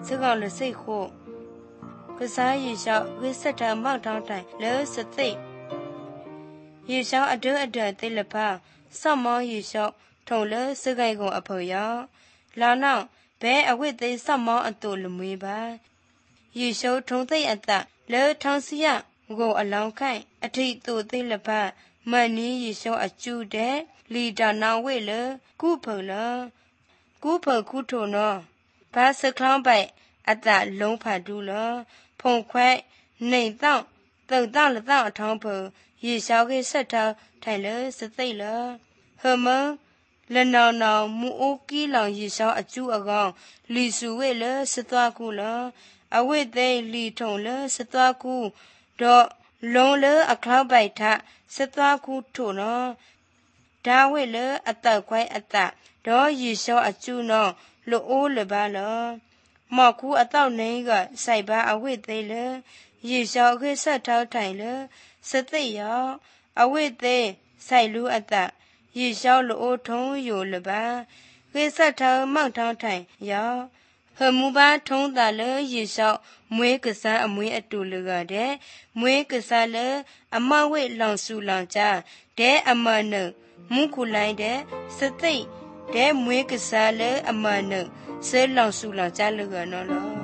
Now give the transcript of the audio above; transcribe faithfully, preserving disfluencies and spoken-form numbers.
စကောင်လစိတ်ခို့ကစားရေလျှောက်ဝိစက်ထမောက်ထောင်းတိုင်လဲစသိရေလျှောက်အဒွအဒွသိလပါဆော့မောရေလျှောက်ထုံလဲစကိုင်ကုန်အဖေရောလာနောက်ဘဲအဝိသိဆော့မောအတူလမွေးပါရေလျှောက်ထုံသိအတလဲထောင်းစီရကိုအလောင်းခိုင်အထိတူသိလပါမန်နီရေလျှောက်အကျူတဲ့လီတာနောင်ဝိလကုဖုံလကုဖုံကုထုံနောဘာစကလောင်းပိုက်အတလုံးဖတ်တူလဖုံခွဲနေတောင့်တုံတောင့်လတောင့်အထောင်းဖုံရေလျှောက်ခဲ့ဆက်ထောင်းထိုင်လဲစသိလဟမလနောင်နောင်မူအိုကီလောင်ရေလျှောက်အကျူအကောင်လီစုဝိလစသွားကူလအဝိသိလီထုံလစသွားကူတော့လုံးလအခလောက်ပိုက်ထစသွားကူထုံနော်ဒါဝိလအတောက်ခွိုင်းအတတော့ရေလျှောက်အကျူနော်လိုအိုးလပါလောမောက်ကူအတောက်နေကစိုက်ပါအဝိသိလရေလျှောက်ခဲ့ဆက်ထောက်ထိုင်လစသိရောအဝိသိစိုက်လူအတရေလျှောက်လိုအိုးထုံးယိုလပါခဲ့ဆက်ထောက်မောက်ထောင်းထိုင်ရောဟမှုပါထုံးတာလရေလျှောက်မွေးကစားအမွေးအတူလကတဲ့မွေးကစားလအမဝိလောင်စုလောင်ကြတဲ့အမနမုခုလိုက်တဲ့စသိတဲ့မွေးကစားလအမနဆဲလောင်စုလောင်ကြလကနော်လော